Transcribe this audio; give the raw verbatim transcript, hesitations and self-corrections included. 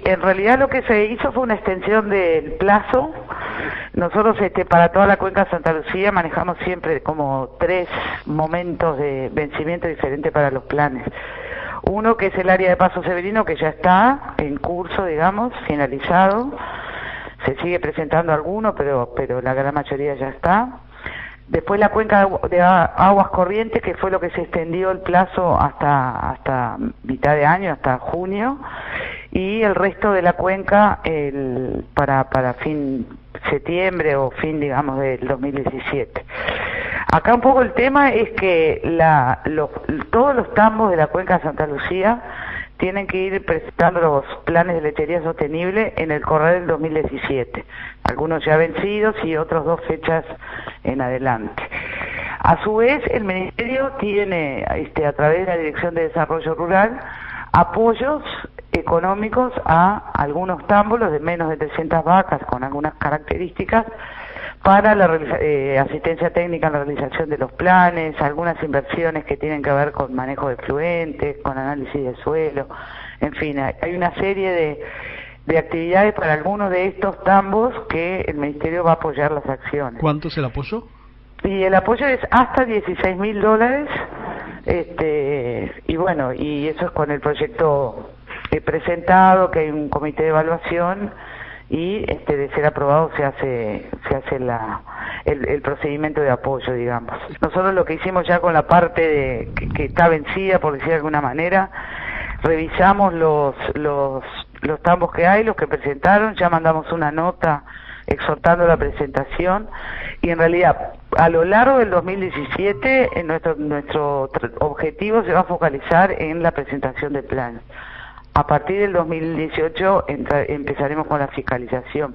en realidad lo que se hizo fue una extensión del plazo. Nosotros este, para toda la cuenca de Santa Lucía manejamos siempre como tres momentos de vencimiento diferentes para los planes. Uno que es el área de Paso Severino, que ya está en curso, digamos, finalizado. Se sigue presentando alguno, pero, pero la gran mayoría ya está. Después la cuenca de aguas corrientes, que fue lo que se extendió el plazo hasta hasta mitad de año, hasta junio, y el resto de la cuenca el, para para fin septiembre o fin, digamos, del dos mil diecisiete. Acá un poco el tema es que la, los, todos los tambos de la cuenca de Santa Lucía tienen que ir presentando los planes de lechería sostenible en el correr del dos mil diecisiete, algunos ya vencidos y otros dos fechas en adelante. A su vez, el Ministerio tiene, este, a través de la Dirección de Desarrollo Rural, apoyos económicos a algunos tambos, los de menos de trescientas vacas, con algunas características, para la eh, asistencia técnica en la realización de los planes, algunas inversiones que tienen que ver con manejo de efluentes, con análisis de suelo, en fin, hay una serie de, de actividades para algunos de estos tambos que el Ministerio va a apoyar las acciones. ¿Cuánto es el apoyo? Y el apoyo es hasta dieciséis mil dólares, este, y bueno, y eso es con el proyecto eh, presentado, que hay un comité de evaluación, y este de ser aprobado se hace se hace la el, el procedimiento de apoyo, digamos. Nosotros lo que hicimos ya con la parte de que, que está vencida, por decir de alguna manera, revisamos los los los tambos que hay, los que presentaron, ya mandamos una nota exhortando la presentación, y en realidad a lo largo del dos mil diecisiete en nuestro nuestro objetivo se va a focalizar en la presentación del plan. A partir del dos mil dieciocho entra, empezaremos con la fiscalización.